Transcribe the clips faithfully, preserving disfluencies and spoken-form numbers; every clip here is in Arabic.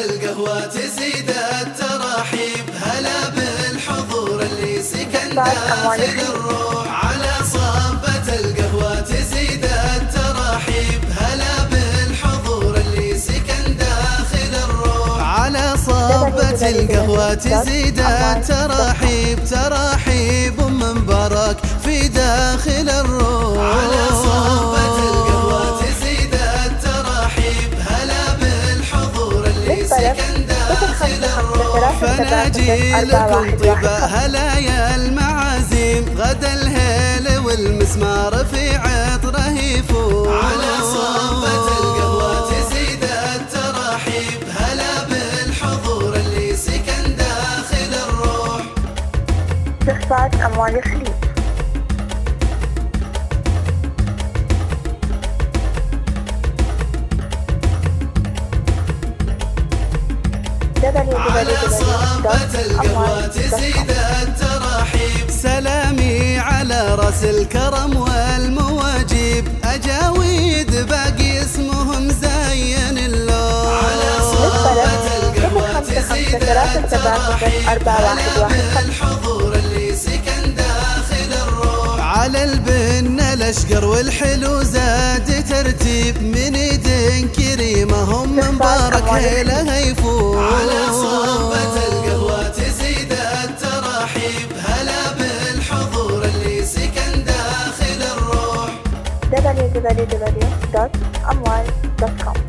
القهوة تزيد التراحيب، هلا بالحضور اللي سكن داخل الروح. على صبة القهوة تزيد التراحيب، هلا بالحضور اللي سكن داخل الروح. على صبة القهوة تزيد التراحيب، تراحيب من برك في داخل الروح. على صبة القهوة تزيد التراحيب، هلا بالحضور اللي سكن داخل الروح. فناجيلكم طيبة هلايا المعازيم، غدا الهيل والمسمار في عطره يفوح. على صبة القهوة تزيد التراحيب، هلا بالحضور اللي سكن داخل الروح. تحفات أموال الخليج. على صبة القهوة تزيد التراحيب، سلامي على راس الكرم والمواجيب، أجاويد باقي اسمهم زين اللون. على صبة القهوة تزيد التراحيب، هلا بالحضور اللي سكن داخل الروح. على البن الأشقر والحلو زاد ترتيب، من ايدين كريمة هم مبارك هيلها يفوح. على صبة القهوة تزيد التراحيب، هلا بالحضور اللي سكن داخل الروح. دبليو دبليو دبليو دوت أموال دوت كوم.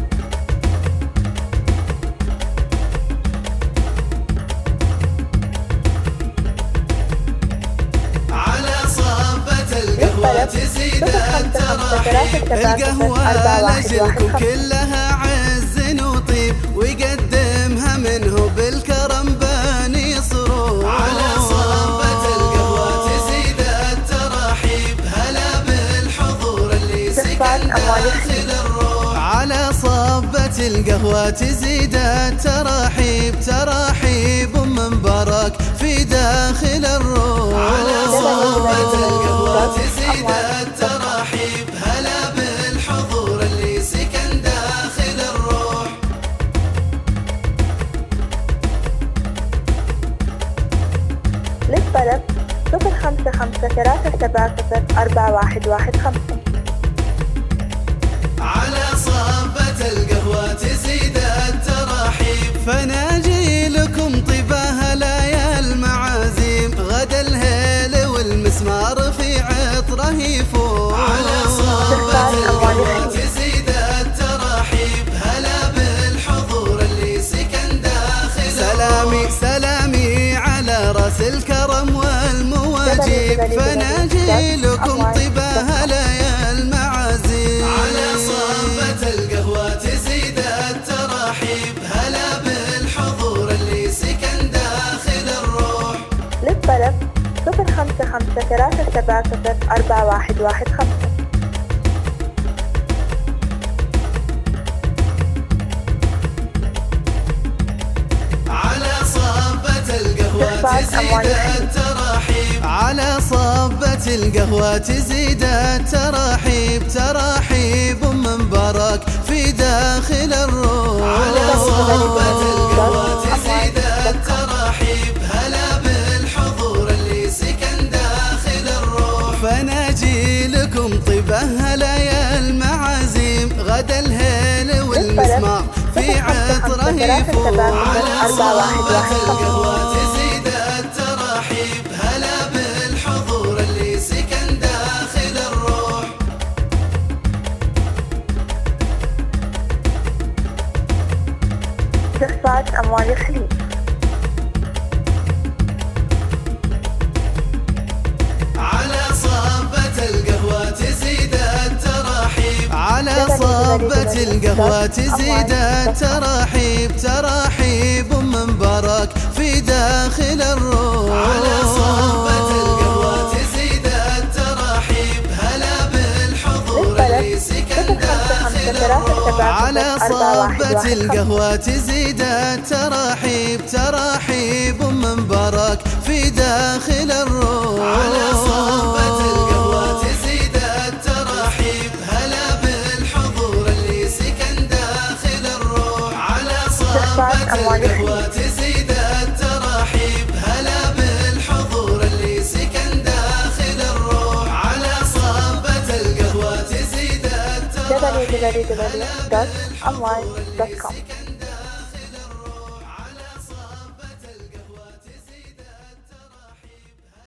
على صبة القهوة تزيد التراحيب، القهوة لجلكم كلها عز وطيب، ويقدمها منه بالكرم باني صروف. على صبة القهوة تزيد التراحيب، هلا بالحضور اللي سكن داخل الروح. على صبة القهوة تزيد التراحيب، تراحيب من برك في داخل الروح. على صبة القهوة تزيد التراحيب، هلا بالحضور اللي سكن داخل الروح. للطلب صفر خمسة خمسة ثلاثة سبعة صفر أربعة واحد واحد خمسة. على صبة القهوة تزيد التراحيب، فناجي لكم طيبة هلايا المعازيم، غدا الهيل والمسمار في عطره يفوح. على صبة القهوة تزيد التراحيب، هلا بالحضور اللي سكن داخل. سلامي سلامي على راس الكرم والمواجيب، فناجي لكم طيبة هلايا المعازيم. على صبة القهوة تزيد التراحيب، هلا بالحضور اللي سكن داخل الروح. للطلب صفر خمسة خمسة ثلاثة سبعة صفر أربعة واحد واحد خمسة. على صبة القهوة تزيد التراحيب، على صبة القهوة تزيد التراحيب، تراحيب من برك في داخل الروح. على صبة القهوة تزيد التراحيب، هلا بالحضور اللي سكن داخل الروح. فناجي لكم طيبة هلايا المعازيم، غدا الهيل والمسمار في عطره يفوح. على صبة القهوة تزيد التراحيب، هلا بالحضور اللي سكن داخل الروح. تحفات أموال الخليج. على صبة القهوة تزيد التراحيب، على صبة القهوة تزيد التراحيب، تراحيب من برك في داخل الروح. على صبة القهوة تزيد التراحيب، هلا بالحضور اللي سكن داخل الروح. على صبة القهوة تزيد التراحيب، تراحيب من برك في داخل الروح. على صبة القهوة تزيد التراحيب، هلا بالحضور اللي سكن داخل الروح. على صبة بعض أموال القهوة تزيد التراحيب هلا بالحضور اللي سكن داخل الروح على صبة القهوة تزيد التراحيب دبليو دبليو دبليو دوت أموال دوت كوم.